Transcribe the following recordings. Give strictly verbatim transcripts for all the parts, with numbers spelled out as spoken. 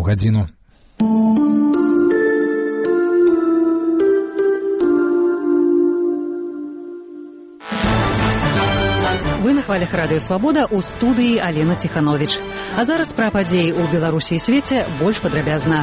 гадзіну. Вы на хвалях Радыё Свабода, у студыі Алена Ціхановіч. А зараз пра падзеі ў Беларусі і свеце больш падрабязна.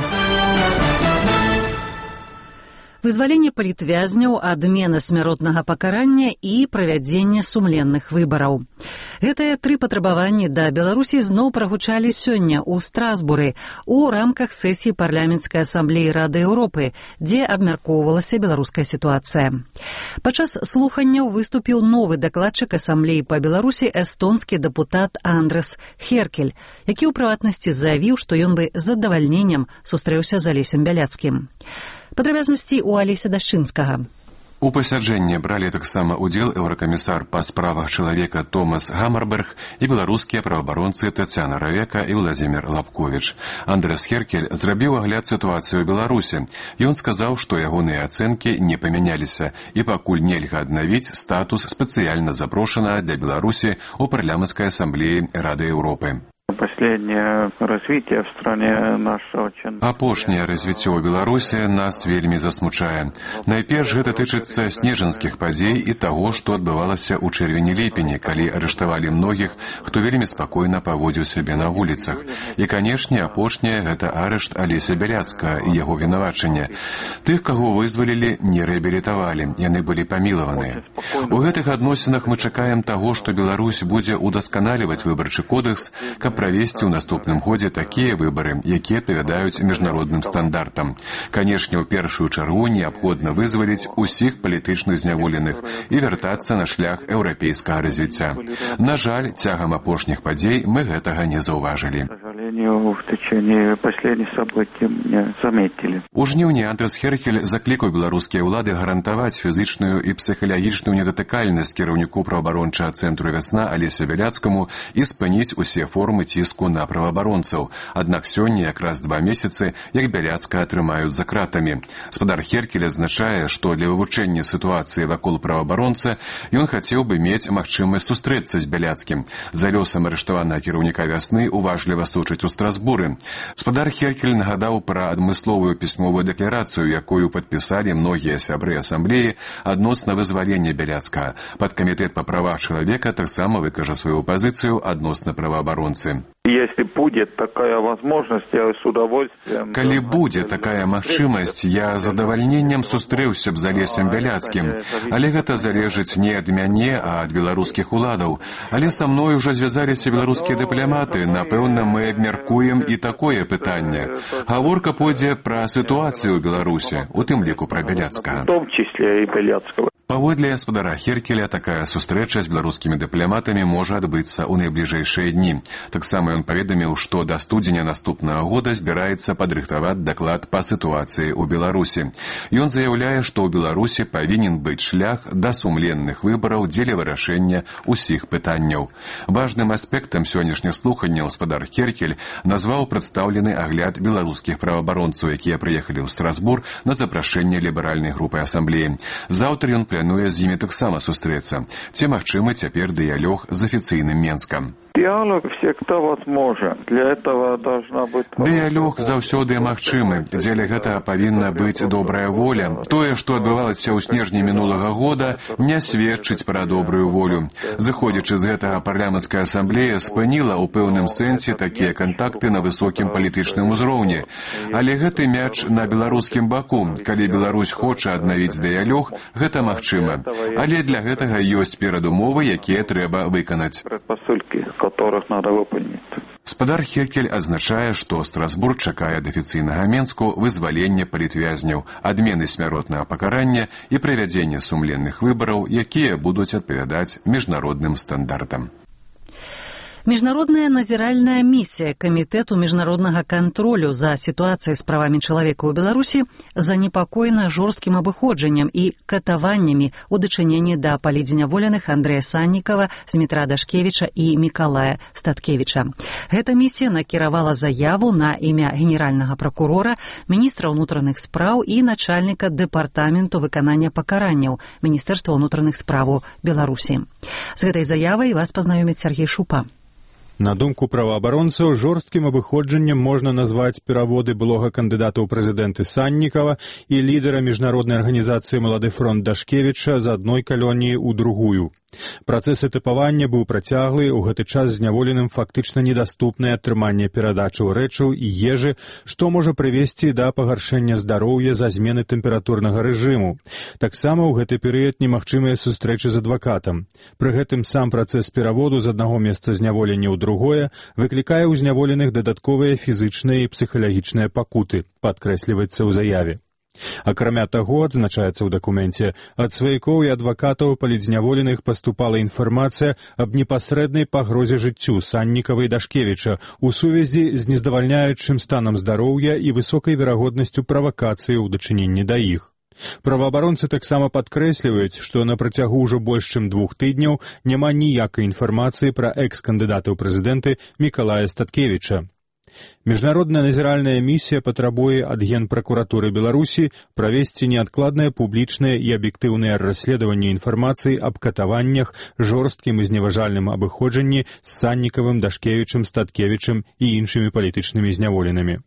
Вызваленне палітвязняў, адмена смяротнага пакарання і правядзенне сумленных выбараў. Гэтыя тры патрабаванні да Беларусі зноў прагучалі сёння ў Страсбуры у рамках сесіі парламенцкай асамблеі Рады Еўропы, дзе абмяркоўвалася беларуская сітуацыя. Падчас слуханняў выступіў новы дакладчык асамблеі па Беларусі эстонскі дэпутат Андрес Херкель, які ў прыватнасці заявіў, што ён бы з задавальненнем сустрэўся з Алесем Бяляцкім. Падрабязнасці ў Алеся Дашчынскага. У пасяджэнні бралі таксама удзел еўракамісар па справах чалавека Томас Гаммарберг і беларускія праваабаронцы Тацяна Равека і Владзімір Лапковіч. Андрес Херкель зрабіў агляд сітуацыі ў Беларусі. Ён сказаў, што ягоныя ацэнкі не памяняліся і пакуль нельга аднавіць статус спецыяльна запрошанага для Беларусі ў парламенцкай асамблеі Рады Еўропы. Последнее развитие в стране нашего... Апошняе развіццё ў Беларусі нас вельмі засмучае. Найперш гэта тычыцца снежанскіх падзей і таго, што адбывалася ў чэрвені-ліпені, калі арыштавалі многіх, хто вельмі спакойна паводзіў сябе на вуліцах. І, канешне, апошняе гэта арышт Алеся Бяляцкага і яго вінавачанне. Тых, каго вызвалілі, не рэабілітавалі, яны былі памілаваныя. У гэтых адносінах мы чакаем таго, што Беларусь будзе удасканаліваць выбарчы кодекс, каб правесці ў наступным годзе такія выбары, якія адпавядаюць міжнародным стандартам. Канешне, ў першую чаргу неабходна вызваліць усіх палітычных зняволеных і вяртацца на шлях еўрапейскага развіцця. На жаль, цягам апошніх падзей мы гэтага не заўважылі. В течение последних событий не заметили. У жніўні Андрес Херкель заклікаў беларускія ўлады гарантаваць фізычную і псіхалагічную недатыкальнасць кіраўніку праваабарончага цэнтру «Вясна» Алесю Бяляцкаму і спыніць усе формы ціску на праваабаронцаў. Аднак сёння якраз два месяцы, як Бяляцкага трымаюць за кратамі. Спадар Херкель адзначае, што для вывучэння сітуацыі вакол праваабаронца ён хацеў бы мець магчымасць сустрэцца з Бяляцкім. За лёсам арыштаванага кіраўніка «Вясны» уважліва сочыць у Страсбуры. Спадар Херкель нагадаў пра адмысловую пісьмовую дэкларацыю, якую падпісалі многія сябры асамблеі адносна вызвалення Бяляцкага. Падкамітэт па правах чалавека таксама выкажа сваю пазіцыю адносна праваабаронцы. Если будет такая возможность, я с удовольствием... Калі будзе такая магчымасць, я з задавальненнем сустрэўся б з Алесем Бяляцкім. Але гэта залежыць не ад мяне, а ад беларускіх уладаў. Але са мной ужо звязаліся беларускія дыпламаты. Напэўна, мы абмяркуем і такое пытанне. Гаворка пойдзе пра сітуацыю ў Беларусі, у тым ліку пра Бяляцкага. В том числе і Бяляцкага. Паводле спадара Херкеля, такая сустрэча з беларускімі дыпламатамі можа адбыцца ў найбліжэйшыя дні. Таксама ён паведаміў, што да студзеня наступнага года збіраецца падрыхтаваць даклад па сітуацыі ў Беларусі. Ён заяўляе, што ў Беларусі павінен быць шлях да сумленных выбараў дзеля вырашэння ўсіх пытанняў. Важным аспектам сённяшніх слуханняў спадар Херкель назваў прадстаўлены агляд беларускіх праваабаронцаў, якія прыехалі ў Страсбур на запрашэнне ліберальнай групы асамблеі. Заўтра ён плануе з імі таксама сустрэцца. Ці магчымы цяпер дыялог з афіцыйным Менскам. Диалог всегда возможен. Для этого должна быть... Дыялог заўсёды магчымы. Дзеля гэтага павінна быць добрая воля. Тое, што адбывалася ў снежні мінулага года, не сведчыць пра добрую волю. Зыходзячы з гэтага, парламенцкая асамблея спыніла ў пэўным сэнсе такія кантакты на высокім палітычным узроўні. Але гэты мяч на беларускім баку. Калі Беларусь хоча аднавіць дыялог, гэта магчыма. Але для гэтага ёсць перадумовы, якія трэба выканаць. Которых надо выполнить. Спадар Херкель адзначае, што Страсбург чакае ад афіцыйнага Менску вызвалення палітвязняў, адмены смяротнага пакарання і правядзення сумленных выбараў, якія будуць адпавядаць міжнародным стандартам. Міжнародная назіральная місія Камітэту міжнароднага кантролю за сітуацыяй з правамі чалавека ў Беларусі занепакоена жорсткім абыходжаннем і катаваннямі ў дачыненні да палітзняволеных Андрэя Саннікава, Змітра Дашкевіча і Мікалая Статкевіча. Гэта місія накіравала заяву на імя генеральнага пракурора, міністра ўнутраных спраў і начальніка дэпартаменту выканання пакаранняў Міністэрства ўнутраных спраў Беларусі. З гэтай заявай вас пазнаёміць Сергей Шупа. На думку праваабаронцаў, жорсткім абыходжаннем можна назваць пераводы былога кандыдата ў прэзідэнты Саннікава і лідара міжнароднай арганізацыі «Малады фронт» Дашкевіча з адной калоніі ў другую. Працэс этапавання быў працяглы, у гэты час зняволеным фактычна недаступнае атрыманне перадачаў рэчаў і ежы, што можа прывесці да пагаршэння здароўя за змены тэмпературнага рэжыму. Таксама ў гэты перыяд немагчымыя сустрэчы з адвакатам. Пры гэтым сам працэс пераводу з аднаго месца зняволення ў другое выклікае ў зняволеных дадатковыя фізычныя і псіхалагічныя пакуты, падкрэсліваецца ў заяве. Акрамя таго, адзначаецца ў дакуменце, ад сваякоў і адвакатаў палітзняволеных паступала інфармацыя аб непасрэднай пагрозе жыццю Саннікава і Дашкевіча ў сувязі з нездавальняючым станам здароўя і высокай верагоднасцю правакацыі ў дачыненні да іх. Праваабаронцы таксама падкрэсліваюць, што на працягу ўжо больш чым двух тыдняў няма ніякай інфармацыі пра экс-кандыдата ў прэзідэнты Мікалая Статкевіча. Міжнародная назіральная місія патрабуе ад Генпракуратуры Беларусі правесці неадкладнае публічнае і аб'ектыўнае расследаванне інфармацыі аб катаваннях, жорсткім і зневажальным абыходжанні з Саннікавым, Дашкевічам, Статкевічам і іншымі палітычнымі зняволенымі.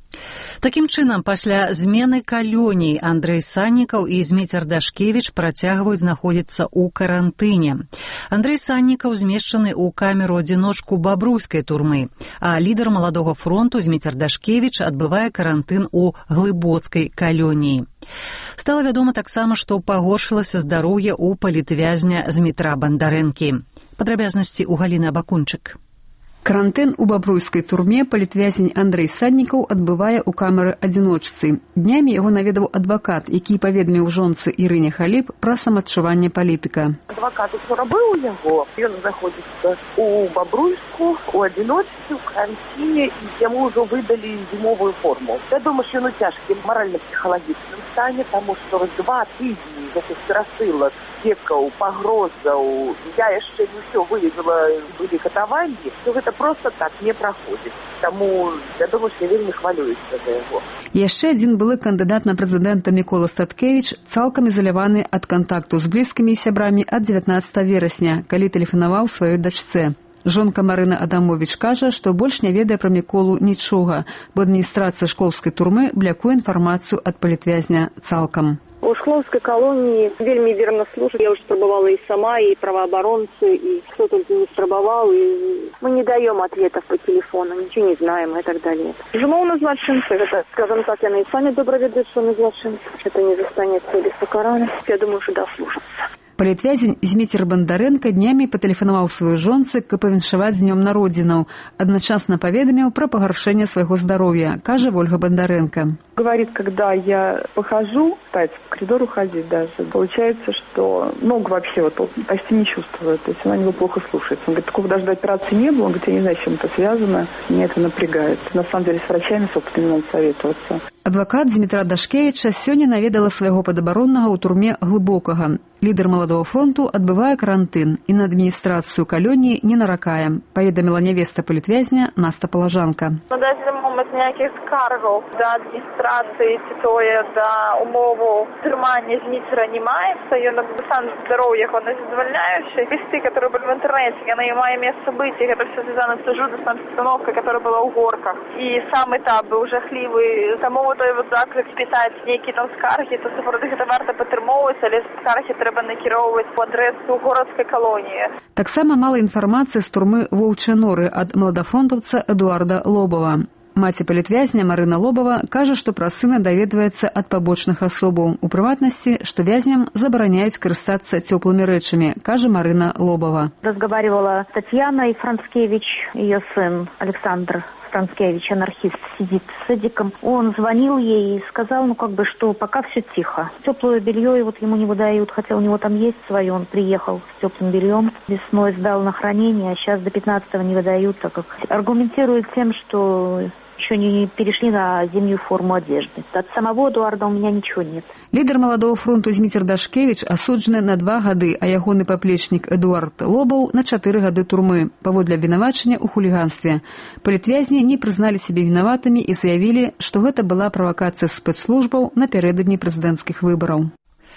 Такім чынам, пасля змены калоній Андрэй Саннікаў і Зміцер Дашкевіч працягваюць знаходзіцца ў карантыне. Андрэй Саннікаў змешчаны ў камеру-адзіночку бабруйскай турмы, а лідар маладога фронту Зміцер Дашкевіч адбывае карантын у глыбоцкай калоніі. Стала вядома таксама, што пагоршылася здароўе ў палітвязня Змітра Бандарэнкі. Падрабязнасці ў Галіны Абакунчык. Карантын у бабруйскай турме палітвязень Андрэй Саннікаў адбывае ў камеры адзіночцы. Днямі яго наведаў адвакат, які паведаміў жонцы Ірыне Халіп пра самаадчуванне палітыка. Адвакат усё рабіў у яго. Ён знаходзіцца у бабруйску, у адзіночцы, у карантине, і яму ўжо выдалі зімовую форму. Вядома, што ён у цяжкім маральна-псіхалагічным стане, таму што два тыдні гэтых перасылак, секаў, пагрозаў, я яшчэ не ўсё вывезла, былі катаванні, то гэта просто так не праходзіць. Таму, вядома, што вельмі хвалююся за яго. Яшчэ адзін былы кандыдат на прэзідэнта Мікола Статкевіч цалкам ізаляваны ад кантакту з блізкімі і сябрамі ад дзевятнаццатага верасня, калі тэлефанаваў сваёй дачцэ. Жонка Марына Адамовіч кажа, што больш не ведае пра Міколу нічога, бо адміністрацыя шклоўскай турмы блякуе інфармацыю ад палітвязня цалкам. У шклоўскай калоніі вельмі верна служаць. Я ўжо спрабавала і сама, і праваабаронцы, і хто тут не спрабаваў. И мы не даем ответов по телефону, ничего не знаем и так далее. Жму на злочинцы, это, скажем так, яны и сами добра ведаюць, што на злочинцы. Это не застанецца без покарання. Я думаю, что дослужатся. Палітвязень Зміцер Бандарэнка днямі патэлефанаваў сваёй жонцы, каб павіншаваць з днём народзінаў. Адначасна паведаміў пра пагаршэнне свайго здароўя, кажа Ольга Бандарэнка. Говорит, когда я похожу, пытается по коридору ходить даже, получается, что ногу вообще вот почти не чувствует, то есть она него плохо слушается. Он говорит, такого даже до операции не было, он говорит, я не знаю, с чем это связано, меня это напрягает. На самом деле с врачами, собственно, надо советоваться. Адвакат Змітра Дашкевіча сёння наведала свайго падабароннага ў турме Глыбокага. Лідар маладого фронту адбывае карантын і на адміністрацыю калоніі не наракае, паведаміла нявеста палітвязня Наста Палажанка. На даний момент ніяких скаргаў да адміністрацыі ці тое да умову трымання Зміцера не маецца. Ён стан здароўя яго не задавальняючы. Лісты, которые были в интернете, яны мае месца быць, і гэта все звязано з жудасной обстановкой, которая была ў горках. І сам этап быў жахлівы. Таму той вот заклик пісаць нейкія там скаргі, то сапраўды гэта варта патрымоўваць, але скаргі трэба накіроўваць по адресу городской калоніі. Таксама мала інфармацыі з турмы Воўчыя норы ад маладафронтаўца Эдуарда Лобава. Маці палітвязня Марына Лобава кажа, што пра сына даведваецца ад пабочных асобаў. У прыватнасці, што вязням забараняюць карыстацца цёплымі рэчамі, кажа Марына Лобава. Разговаривала Татьяна и Францкевич, ее сын Александр Францкевич, анархист, сидит с Эдиком. Он звонил ей и сказал, ну как бы, что пока все тихо. Теплое белье и вот ему не выдают, хотя у него там есть свое, он приехал с теплым бельем, весной сдал на хранение, а сейчас до пятнадцатого не выдают, так как аргументирует тем, что еще не перешли на зимнюю форму одежды. От самого Эдуарда у меня ничего нет. Лідар маладого фронту Зміцер Дашкевіч асуджаны на два гады, а ягоны паплечнік Эдуард Лобаў на чатыры гады турмы паводле абвінавачання ў хуліганстве. Палітвязні не прызналі сябе вінаватымі і заявілі, што гэта была правакацыя спецслужбаў напярэдадні прэзідэнцкіх выбараў.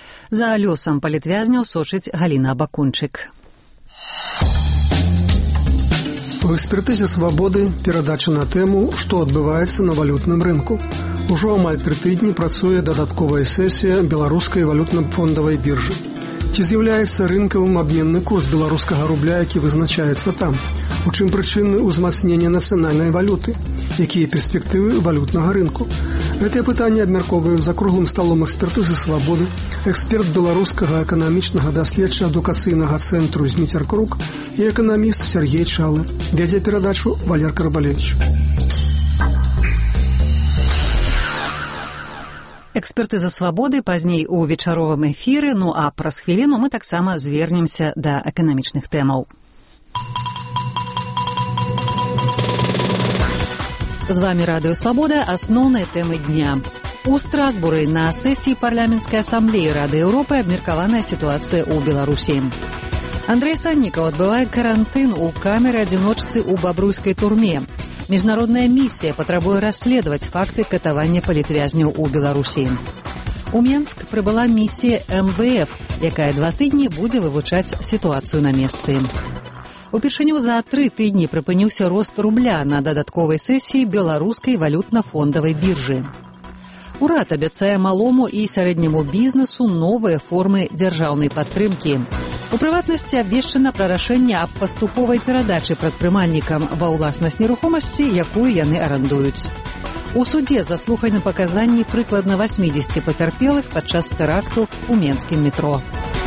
За лёсам палітвязняў сочыць Галіна Абакунчык. У экспертызе «Свабоды» перадача на тэму «Што адбываецца на валютным рынку». Ужо амаль тры тыдні працуе дадатковая сесія беларускай валютна-фондавай біржы. Ці з'яўляецца рынкавым абменны курс беларускага рубля, які вызначаецца там? У чым прычыны ўзмацнення нацыянальнай валюты? Якія перспектывы валютнага рынку? Гэтыя пытанні абмяркоўваюць за круглым сталом экспертызы «Свабоды» эксперт беларускага эканамічнага даследча-адукацыйнага цэнтру «Зміцер Крук» і эканаміст Сергей Чалы. Вядзе перадачу Валер Карбалевич. Экспертыза «Свабоды» пазней у вечаровым эфіры, ну а праз хвіліну мы таксама звернемся да эканамічных тэмаў. З вами Радыё Свабода, асноўныя тэмы дня. У Страсбуры на сесіі парламенцкай асамблеі Рады Еўропы абмеркаваная сітуацыя ў Беларусі. Андрэй Саннікаў адбывае карантын у камеры адзіночцы ў бабруйскай турме. Міжнародная місія патрабуе расследаваць факты катавання палітвязняў у Беларусі. У Менск прыбыла місія эм вэ эф, якая два тыдні будзе вывучаць сітуацыю на месцы. Упершыню за тры тыдні прыпыніўся рост рубля на дадатковай сесіі беларускай валютна-фондавай біржы. Урад абяцае малому і сярэдняму бізнесу новыя формы дзяржаўнай падтрымкі. У прыватнасці абвешчана пра рашэнне аб паступовай перадачы прадпрымальнікам ва ўласнасць нерухомасці, якую яны арандуюць. У судзе заслуханы паказанні прыкладна васьмідзесяці пацярпелых падчас тэракту ў менскім метро.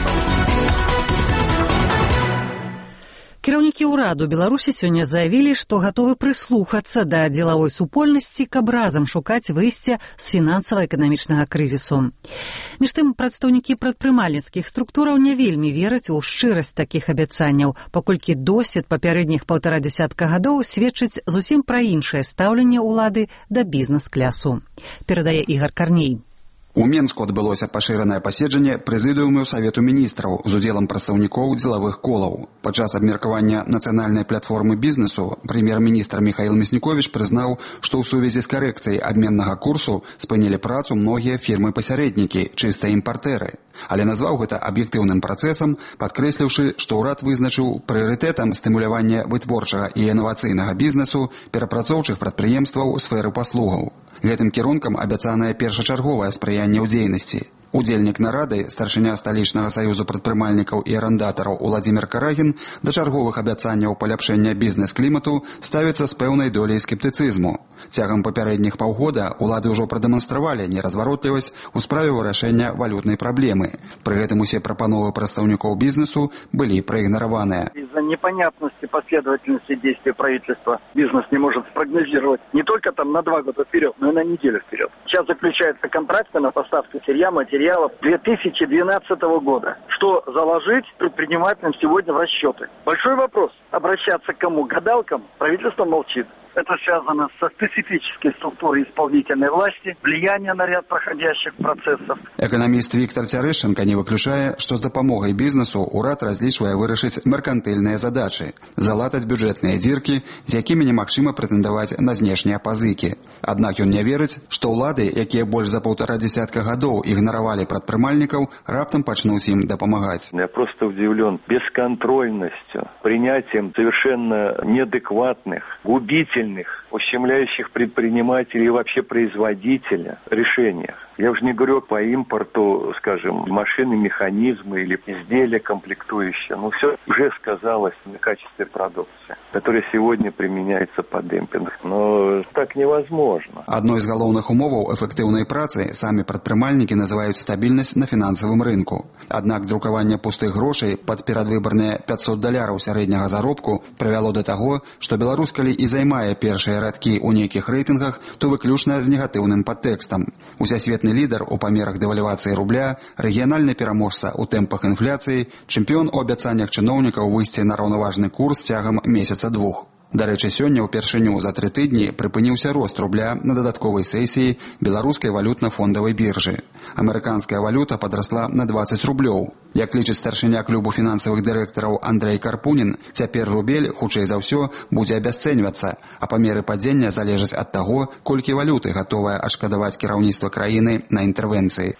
Кіраўнікі ўраду Беларусі сёння заявілі, што гатовы прыслухацца да дзелавой супольнасці, каб разам шукаць выйсце з фінансава-эканамічнага крызісу. Між тым, прадстаўнікі прадпрымальніцкіх структураў не вельмі вераць у шчырасць такіх абяцанняў, паколькі досвед папярэдніх паўтара дзясятка гадоў сведчыць зусім пра іншае стаўленне ўлады да бізнес-клясу. Перадае Ігар Карней. У Менску адбылося пашыранае паседжанне прэзідыуму Савету міністраў з удзелам прадстаўнікоў дзелавых колаў. Падчас абмеркавання нацыянальнай платформы бізнесу прэм'ер-міністр Міхаіл Мясніковіч прызнаў, што ў сувязі з карэкцыяй абменнага курсу спынілі працу многія фірмы-пасярэднікі, чыста імпартэры. Але назваў гэта аб'ектыўным працэсам, падкрэсліўшы, што ўрад вызначыў прыярытэтам стымулявання вытворчага і інавацыйнага бізнесу перапрацоўчых прадпрыемстваў сферы паслугаў. Гэтым кірункам абяцанае першачарговае спрыянне ў дзейнасці. Удзельнік нарады, старшыня сталічнага саюзу прадпрымальнікаў і арандатараў Уладзімір Карагін да чарговых абяцанняў паляпшэння бізнес-клімату ставіцца з пэўнай доляй скептыцызму. Цягам папярэдніх паўгода улады ўжо прадэманстравалі неразваротлівасць у справе вырашэння валютнай праблемы. Пры гэтым усе прапановы прадстаўнікоў бізнесу былі проигнораваны. Из-за непонятности последовательности действий правительства бизнес не может спрогнозировать не только там на два года вперед, но и на неделю вперед. Сейчас заключаются контракты на поставку сырья, материалов две тысячи двенадцатого года. Что заложить предпринимателям сегодня в расчеты? Большой вопрос. Обращаться к кому? Гадалкам? Правительство молчит. Это связано со специфической структурой исполнительной власти, влияние на ряд проходящих процессов. Экономист Виктор Цярэшчанка не выключае, што з дапамогай бізнесу ўрад разлічвае вырашыць меркантыльныя задачы, залатаць бюджэтныя дзіркі, з якімі немагчыма прэтэндаваць на знешнія пазыкі. Аднак ён не верыць, што ўлады, якія больш за паўтара дзясятка гадоў ігнаравалі прадпрымальнікаў, раптам пачнуць ім дапамагаць. Я просто удивлен бесконтрольностью, принятием совершенно неадекватных, губительных, ущемляющих предпринимателей и вообще производителя решениях. Я уже не говорю по импорту, скажем, машины, механизмы или изделия комплектующие. Но все уже сказалось на качестве продукции, которая сегодня применяется по демпингу. Но так невозможно. Одной из галоўных умоваў эфектыўнай працы самі прадпрымальнікі называюць стабільнасць на фінансавым рынку. Аднак друкаванне пустых грошай пад перадвыбарныя пятьсот даляраў сярэдняга заробку прывяло да таго, што Беларусь, калі і займае першыя радкі ў нейкіх рэйтынгах, то выключна з негатыўным падтэкстам. Усесветны лідар у памерах дэвальвацыі рубля, рэгіянальны пераможца ў тэмпах інфляцыі, чэмпіён у абяцаннях чыноўнікаў выйсці на раўнаважны курс цягам месяца-двух. Дарэчы, сёння ўпершыню за тры тыдні прыпыніўся рост рубля на дадатковай сесіі беларускай валютна-фондавай біржы. Амерыканская валюта падрасла на дваццаць рублёў. Як лічыць старшыня клубу фінансавых дырэктараў Андрэй Карпунін, цяпер рубель, хутчэй за ўсё, будзе абясцэньвацца, а памеры падзення залежаць ад таго, колькі валюты гатовае адшкадаваць кіраўніцтва краіны на інтэрвенцыі. Как быстро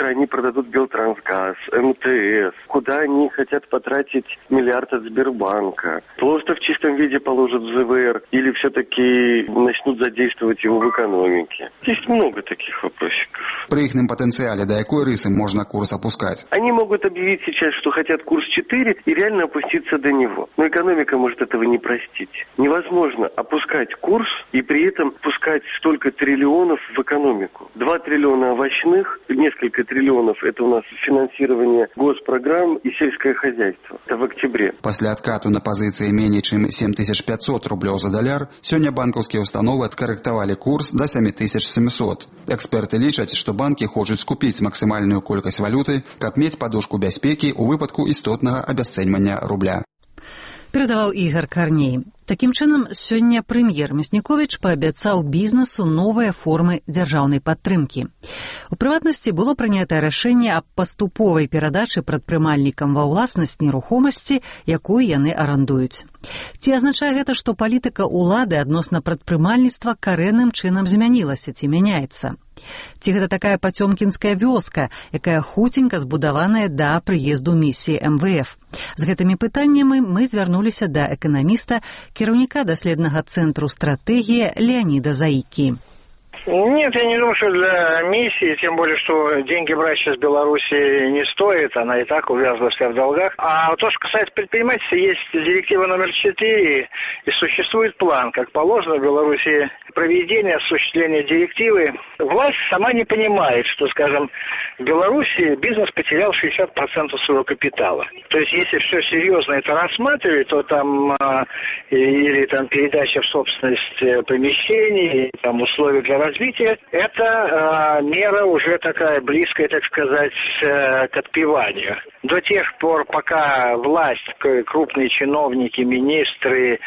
завтра они продадут Белтрансгаз, эм тэ эс, куда они хотят потратить миллиард от Сбербанка. Просто в чистом виде положат в зэ вэ эр или все-таки начнут задействовать его в экономике. Есть много таких вопросиков. При ихнем потенциале до какой рысы можно курс опускать? Они могут объявить сейчас, что хотят курс четыре и реально опуститься до него. Но экономика может этого не простить. Невозможно опускать курс и при этом пускать столько триллионов в экономику. Два триллиона овощных, несколько триллионов – это у нас финансирование госпрограмм и сельское хозяйство. Это в октябре. После откату на позиции менее чем семь тысяч пятьсот рублей за доляр, сегодня банковские установы откорректовали курс до семь тысяч семьсот. Эксперты лічаць, что банки хочуць скупіць максимальную колькасць валюты, каб мець подушку бяспекі ў выпадку істотнага абясцэньвання рубля. Перадаваў Ігор Карней. Такім чынам, сёння прэм'ер Мясніковіч паабяцаў бізнесу новыя формы дзяржаўнай падтрымкі. У прыватнасці было прынятае рашэнне аб паступовай перадачы прадпрымальнікам ва ўласнасць нерухомасці, якую яны арандуюць. Ці азначае гэта, што палітыка ўлады адносна прадпрымальніцтва карэнным чынам змянілася ці мяняецца? Ці гэта такая пацёмкінская вёска, якая хуценька збудаваная да прыезду місіі эм вэ эф? З гэтымі пытаннямі мы звярнуліся да эканаміста, кіраўніка даследнага цэнтру стратэгія Леонида Заики. Нет, я не думаю, что для миссии, тем более, что деньги брать сейчас в Беларуси не стоит, она и так увязла вся в долгах. А то, что касается предпринимательства, есть директива номер четыре, и существует план, как положено в Беларуси, проведение, осуществление директивы. Власть сама не понимает, что, скажем, в Беларуси бизнес потерял шестьдесят процентов своего капитала. То есть, если все серьезно это рассматривать, то там а, или там передача в собственность помещений, там условия для развития, это э, мера уже такая близкая, так сказать, э, к отпеванию. До тех пор, пока власть, крупные чиновники, министры,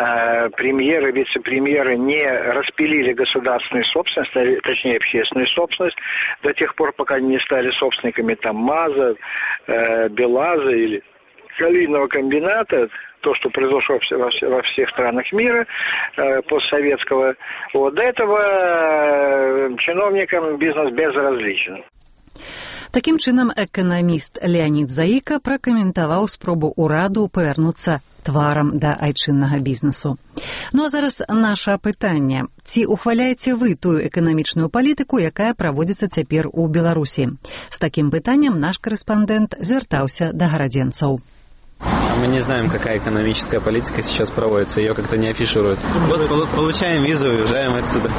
э, премьеры, вице-премьеры не распилили государственную собственность, точнее общественную собственность, до тех пор, пока они не стали собственниками там МАЗа, э, БелАЗа или калийного комбината, то, что произошло во всех странах мира э, постсоветского, вот, до этого э, чиновникам бизнес безразличен. Такім чынам, эканаміст Леонид Заика пракаментаваў спробу ўраду павярнуцца тварам да айчыннага бізнесу. Ну а зараз наша пытанне. Ці ухваляеце вы тую эканамічную палітыку, якая праводзіцца цяпер у Беларусі? З такім пытаннем наш карэспандэнт звяртаўся да гарадзенцаў. Мы не знаем, какая экономическая политика сейчас проводится, ее как-то не афишируют. Вот получаем визу и уезжаем отсюда.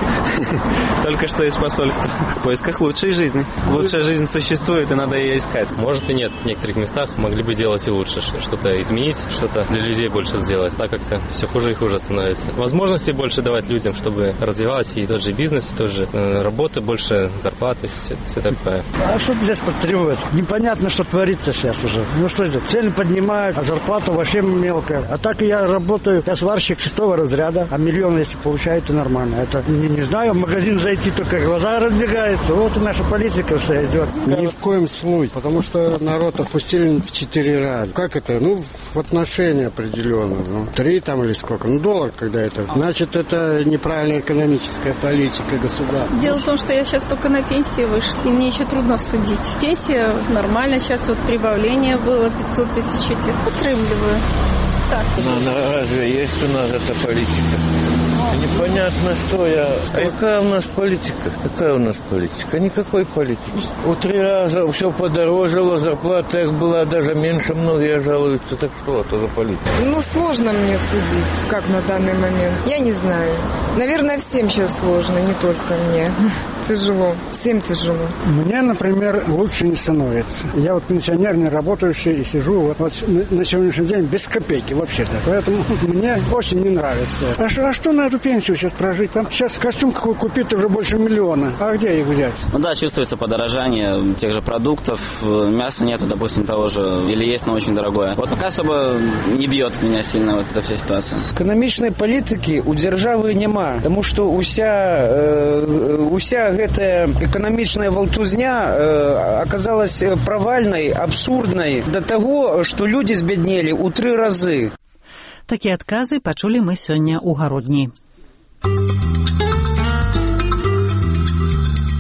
Только что из посольства. В поисках лучшей жизни. Лучшая жизнь существует, и надо ее искать. Может и нет. В некоторых местах могли бы делать и лучше. Что-то изменить, что-то для людей больше сделать. Так как-то все хуже и хуже становится. Возможностей больше давать людям, чтобы развивалась и тот же бизнес, и тот же э, работы, больше зарплаты, все, все такое. А что здесь подтребовать? Непонятно, что творится сейчас уже. Ну что здесь? Цены поднимают, а зарплата вообще мелкая. А так я работаю, я сварщик шестого разряда, а миллион, если получаю, то нормально. Это, не, не знаю, в магазин зайти, только глаза разбегаются. Вот и наша политика все идет. Ни в коем случае, потому что народ опустили в четыре раза. Как это? Ну, в отношении определенно. Ну, три там или сколько? Ну, доллар, когда это. Значит, это неправильная экономическая политика государства. Дело в том, что я сейчас только на пенсии вышла, и мне еще трудно судить. Пенсия нормально, сейчас вот прибавление было пятьсот тысяч этих. Отрымливаю. Так. Ну, разве есть у нас эта политика? Непонятно, что я... А какая у нас политика? Какая у нас политика? Никакой политики. У три раза все подорожало, зарплата их была даже меньше, многие жалуются. Так что это за политика? Ну, сложно мне судить, как на данный момент. Я не знаю. Наверное, всем сейчас сложно, не только мне. Тяжело. Всем тяжело. Мне, например, лучше не становится. Я вот пенсионер, не работающий, и сижу вот, вот на сегодняшний день без копейки вообще-то. Поэтому мне очень не нравится. А что, а что на эту пенсию сейчас прожить? Там сейчас костюм какой купить уже больше миллиона. А где их взять? Ну да, чувствуется подорожание тех же продуктов. Мяса нету, допустим, того же. Или есть, но очень дорогое. Вот пока особо не бьет меня сильно вот эта вся ситуация. Экономичной политики у державы нема. Потому что уся, э, уся эта экономичная волтузня э, оказалась провальной, абсурдной до того, что люди збеднели у три разы. Такія адказы пачулі мы сёння ў гародні.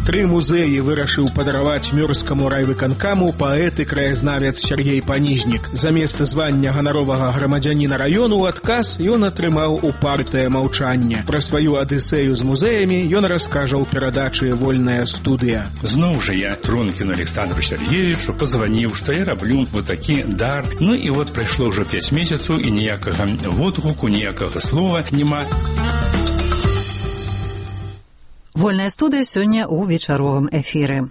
Тры музеі вырашыў падараваць мёрзскаму райвыканкаму паэт і краязнавец Сергей Панізнік. Замест звання ганаровага грамадзяніна раёну ў адказ ён атрымаў упартае маўчанне. Пра сваю адысею з музеямі ён раскажа ў перадачы «Вольная студыя». Зноў жа я Тронкіну Александру Сергеевичу позваніў, што я раблю вот такі дар. Ну і вот прайшло ўжо пяць месяцаў і ніякага водгуку, ніякага слова няма. Вольная студыя сёння ў вечаровым эфіры.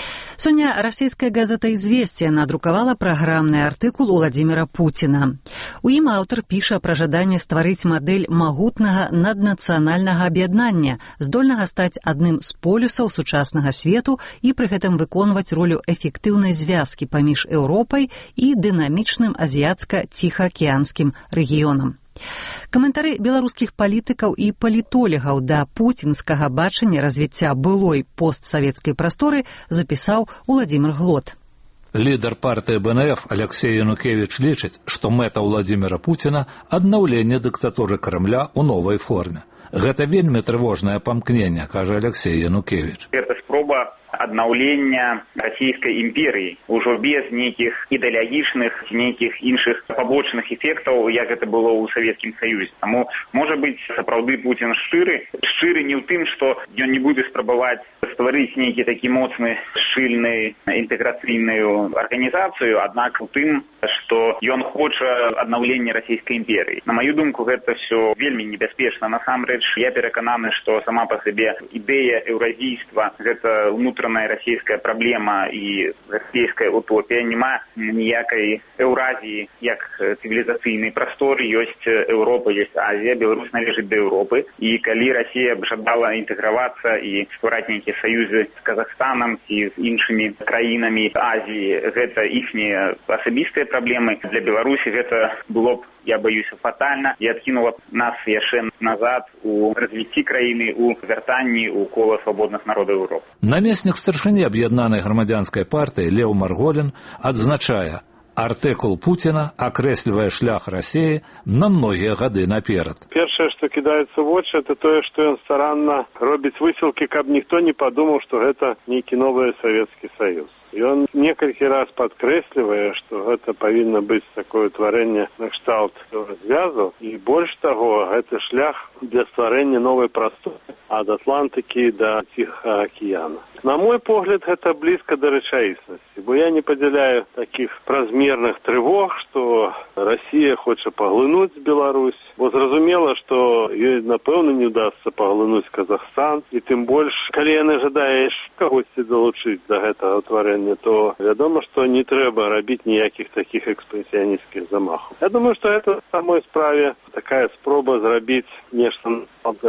Сёння расійская газета «Известия» надрукавала праграмны артыкул Уладзіміра Пуціна. У ім аўтар піша пра жаданне стварыць мадэль магутнага наднацыянальнага аб'яднання, здольнага стаць адным з полюсаў сучаснага свету і пры гэтым выконваць ролю эфектыўнай звязкі паміж Еўропай і дынамічным азіяцка-ціхаакіянскім рэгіёнам. Каментары беларускіх палітыкаў і палітолагаў да пуцінскага бачання развіцця былой постсавецкай прасторы запісаў Уладзімір Глот. Лідар партыі бэ эн эф Алексей Янукевіч лічыць, што мэта Уладзіміра Пуціна – аднаўленне дыктатуры Крамля ў новай форме. Гэта вельмі трывожнае памкненне, кажа Алексей Янукевіч. Гэта спроба аднаўлення расійскай імперыі ўжо без нейкіх ідэалагічных, нейкіх іншых пабочных эфектаў, як гэта было ў Савецкім Саюзе. Таму, можа быць, сапраўды Пуцін шчыры, шчыры не ў тым, што ён не будзе спрабаваць стварыць нейкі такі моцны, шчыльны, інтэграцыйную арганізацыю, аднак у тым, што ён хоча аднаўлення расійскай імперыі. На маю думку, гэта все вельмі небяспечна. Насамрэч, я перакананы, што сама па сабе ідэя еўразійства, гэта унутраная расійская праблема і расійская утопія, няма ніякай Еўразіі як цывілізацыйнай прасторы. Ёсць Еўропа, ёсць Азія, Беларусь належыць да Еўропы. І калі Расія б жадала інтэгравацца і ствараць нейкія саюзы з Казахстанам ці з іншымі краінамі Азіі, гэта іхнія асабістыя праблемы. Для Беларусі гэта было б, я баюся, фатальна і адкінула б нас яшчэ назад у развіцці краіны, у вяртанні ў кола свабодных народаў Еўропы. Намеснік старшыні аб'яднанай грамадзянскай партыі Леў Марголін адзначае, артыкул Пуціна акрэслівае шлях Расіі на многія гады наперад. Першае, што кідаецца ў вочы, это тое, што ён старанна робіць высілкі, каб ніхто не падумаў, што гэта нейкі новы Савецкі Саюз. Ён некалькі раз падкрэслівае, што гэта павінна быць такое ўтварэнне накшталт звязу, і больш таго, гэта шлях для стварэння новай прасторы ад Атлантыкі да Ціхага акіяна. На мой погляд, гэта блізка да рэчаіснасці, бо я не падзяляю такіх празмерных трывог, што Расія хоча паглынуць Беларусь, бо зразумела, што ёй, напэўна, не ўдасца паглынуць Казахстан, і тым больш, калі яны жадае кагосьці далучыць да гэтага ўтварэння, то вядома, што не трэба рабіць ніякіх такіх экспансіянісцкіх замахаў. Я думаю, што гэта в самой справе такая спроба зрабіць нешта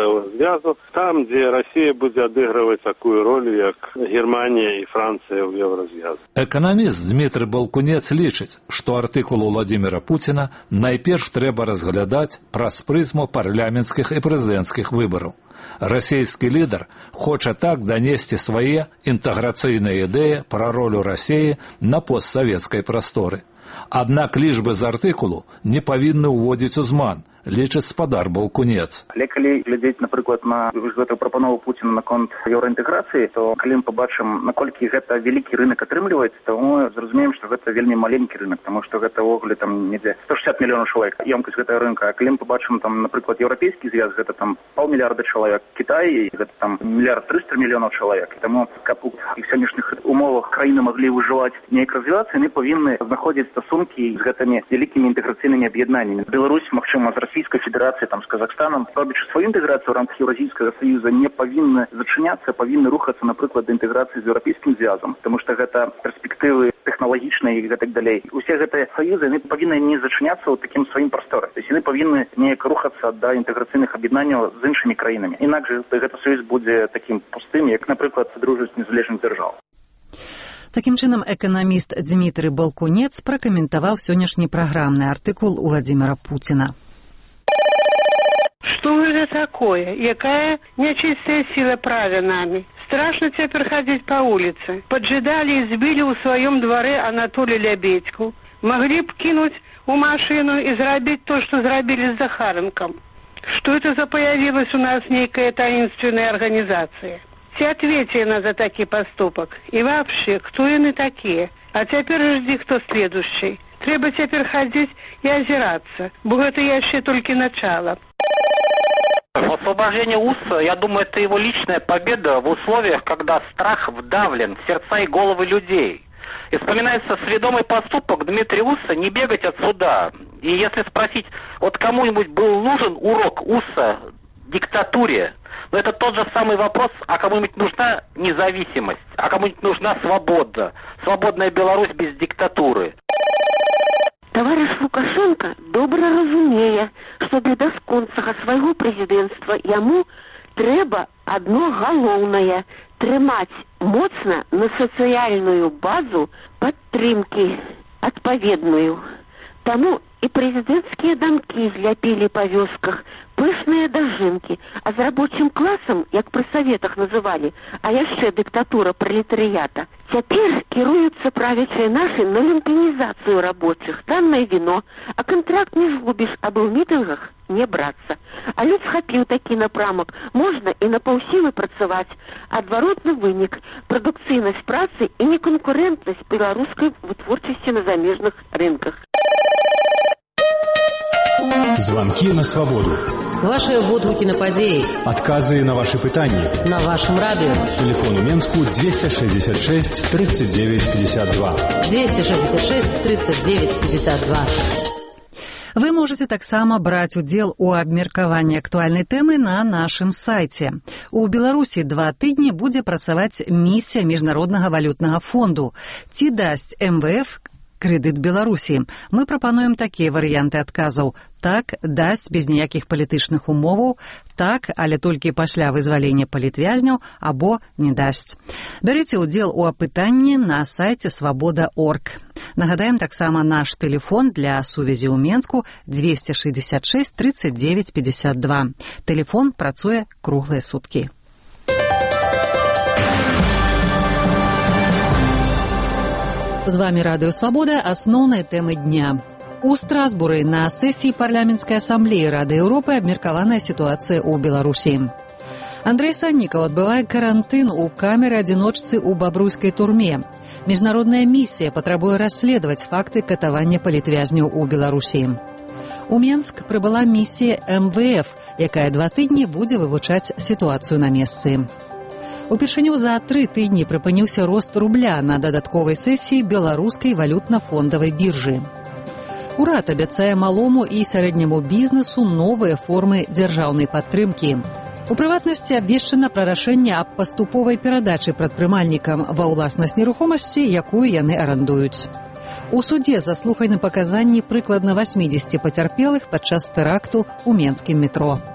звязу там, дзе Расія будзе адыгрываць такую ролю, як Германія і Францыя ў Еўразвязу. Эканаміст Дмітрый Балкунец лічыць, што артыкул Уладзіміра Пуціна найперш трэба разглядаць праз прызму парламенцкіх і прэзідэнцкіх выбараў. Расійскі лідар хоча так данесці свае інтэграцыйныя ідэі пра ролю Расіі на постсавецкай прасторы. Аднак лічбы з артыкулу не павінны ўводзіць у зман, лічыць спадар Балкунец. Але калі глядзець, напрыклад, на гэтую прапанову Пуціна наконт еўраінтэграцыі, то калі мы пабачым, наколькі гэта вялікі рынок атрымліваецца, то мы зразумеем, што гэта вельмі маленькі рынок, таму што гэта ўвогуле там недзе сто шэсцьдзесят мільёнаў чалавек ёмкасць гэтага рынка. А калі мы пабачым там, напрыклад, еўрапейскі звяз, гэта там паўмільярда чалавек, Кітай, гэта там мільярд трыста мільёнаў чалавек. Таму, каб у іх сённяшніх умовах краіны маглі выжываць, неяк развівацца, яны павінны знаходзіць стасункі з гэтымі вялікімі інтэграцыйнымі аб'яднаннямі. Беларусь, магчыма, з Расійскай Федэрацыі, там, з Казахстанам, робячы сваю інтэграцыю ў рамках Еўразійскага Саюза, не павінны зачыняцца, павінны рухацца, напрыклад, да інтэграцыі з еўрапейскім звязам, таму што гэта перспектывы тэхналагічныя і гэтак далей. Усе гэтыя саюзы, яны павінны не зачыняцца ў такім сваім прасторы. То есть яны павінны неяк рухацца да інтэграцыйных аб'яднанняў з іншымі краінамі. Інакш гэты саюз будзе такім пустым, як, напрыклад, дружбасць незалежных дзяржаў. Такім чынам, эканаміст Дмітрый Балкунец пракаментаваў сённяшні праграмны артыкул Уладзіміра Пуціна. Что это такое? Якая нечистая сила правя нами? Страшно теперь ходить по улице. Поджидали и сбили у своем дворе Анатолия Лебедьку. Могли бы кинуть у машину и зробить то, что зробили с Захаренком. Что это за появилась у нас некая таинственная организация? Ці ответили за такий поступок? И вообще, кто они такие? А теперь жди, кто следующий. Треба теперь ходить и озираться, бо это еще только начало. Освобождение УСа, я думаю, это его личная победа в условиях, когда страх вдавлен в сердца и головы людей. И вспоминается сведомый поступок Дмитрия Уса не бегать от суда. И если спросить, вот кому-нибудь был нужен урок Уса диктатуре, но это тот же самый вопрос, а кому-нибудь нужна независимость, а кому-нибудь нужна свобода, свободная Беларусь без диктатуры. Товарищ Лукашенко добра разумее, что для бясконцага свайго прэзідэнцтва яму трэба одно галоўнае – трымаць моцна на сацыяльную базу падтрымкі адпаведную. Таму і прэзідэнцкія дамкі зляпілі па вёсках, пышныя дажынкі, а з рабочым класам, як пры саветах называлі, а яшчэ дыктатура пралетарыята, цяпер кіруюцца правячыя нашы на люмпінізацыю рабочых, таннае віно, а кантракт не згубіш, абы ў мітынгах не брацца. А люд схапіў такі напрамак, можна і на паўсілы працаваць. Адваротны вынік – прадукцыйнасць працы і неканкурэнтнасць беларускай вытворчасці на замежных рынках. Звонки на свободу. Ваши водгуки на подеи. Отказы на ваши пытания. На вашем радио. Телефон у Менску двести шестьдесят шесть тридцать девять пятьдесят два. двести шестьдесят шесть тридцать девять пятьдесят два. Вы можете таксама браць удзел у абмеркаванні актуальнай тэмы на нашым сайце. У Беларусі два тыдні будзе працаваць місія Міжнароднага валютнага фонду. Ці дасць эм вэ эф крэдыт Беларусі? Мы прапануем такія варыянты адказаў. Так, дасць без ніякіх палітычных умоваў, так, але толькі пасля вызвалення палітвязняў, або не дасць. Бярыце ўдзел у апытанні на сайце свабода точка орг. Нагадаем таксама наш тэлефон для сувязі ў Менску двести шестьдесят шесть тридцать девять пятьдесят два. Тэлефон працуе круглыя суткі. З вами Радыё Свабода, асноўныя тэмы дня. У Страсбуры на сесіі парламенцкай асамблеі Рады Еўропы абмеркаваная сітуацыя ў Беларусі. Андрэй Саннікаў адбывае карантын у камеры адзіночцы ў бабруйскай турме. Міжнародная місія патрабуе расследаваць факты катавання палітвязняў у Беларусі. У Менск прыбыла місія эм вэ эф, якая два тыдні будзе вывучаць сітуацыю на месцы. Упершыню за тры тыдні прыпыніўся рост рубля на дадатковай сесіі беларускай валютна-фондавай біржы. Урад абяцае малому і сярэдняму бізнесу новыя формы дзяржаўнай падтрымкі. У прыватнасці абвешчана пра рашэнне аб паступовай перадачы прадпрымальнікам ва ўласнасць нерухомасці, якую яны арандуюць. У судзе заслуханы паказанні прыкладна восьмидесяти пацярпелых падчас тэракту ў менскім метро.